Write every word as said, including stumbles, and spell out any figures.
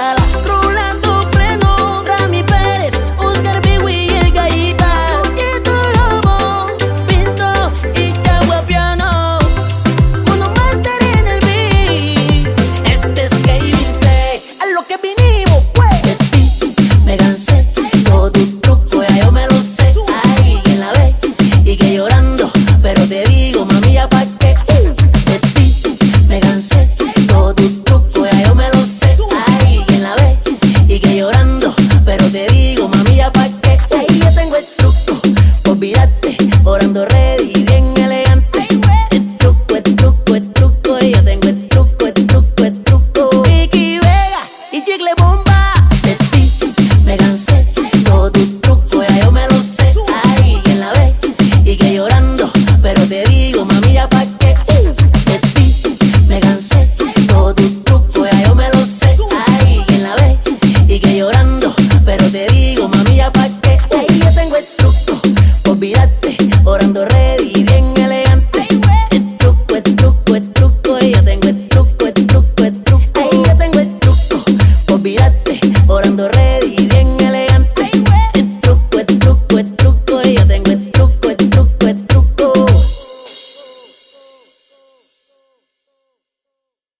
Gala. Rolando Freno, Rami Pérez, Oscar Biwi y el Gallita. Quito Lobo, Pinto y Cagua Piano. Uno Master en el beat. Este es Kevin C. A lo que vinimos, pues. De ti me cansé, todo tu truco ya yo me lo sé. Ay, quien la ve y que llorando, pero te digo, mami, ya pa' qué. De ti me cansé, todo tu truco ya yo me lo sé. Ay, quien la ve y que llorando, pero te digo, mami, ya pa' qué. Ay, yo tengo el truco, olvídate, orando ready, bien elegante. El truco, el truco, el truco, yo tengo el truco, el truco, el truco. Vicky Vega y Chicle Bomba.